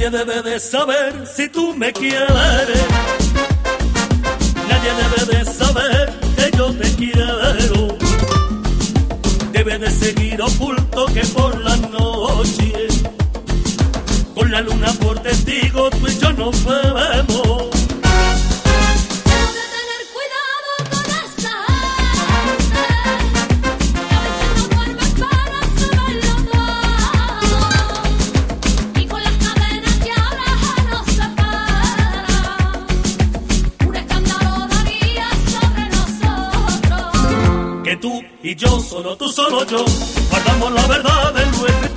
Nadie debe de saber si tú me quieres. Nadie debe de saber que yo te quiero. Debe de seguir oculto que por la noche, con la luna por testigo, tú y yo nos vemos. Que tú y yo, solo tú, solo yo, guardamos la verdad de nuestra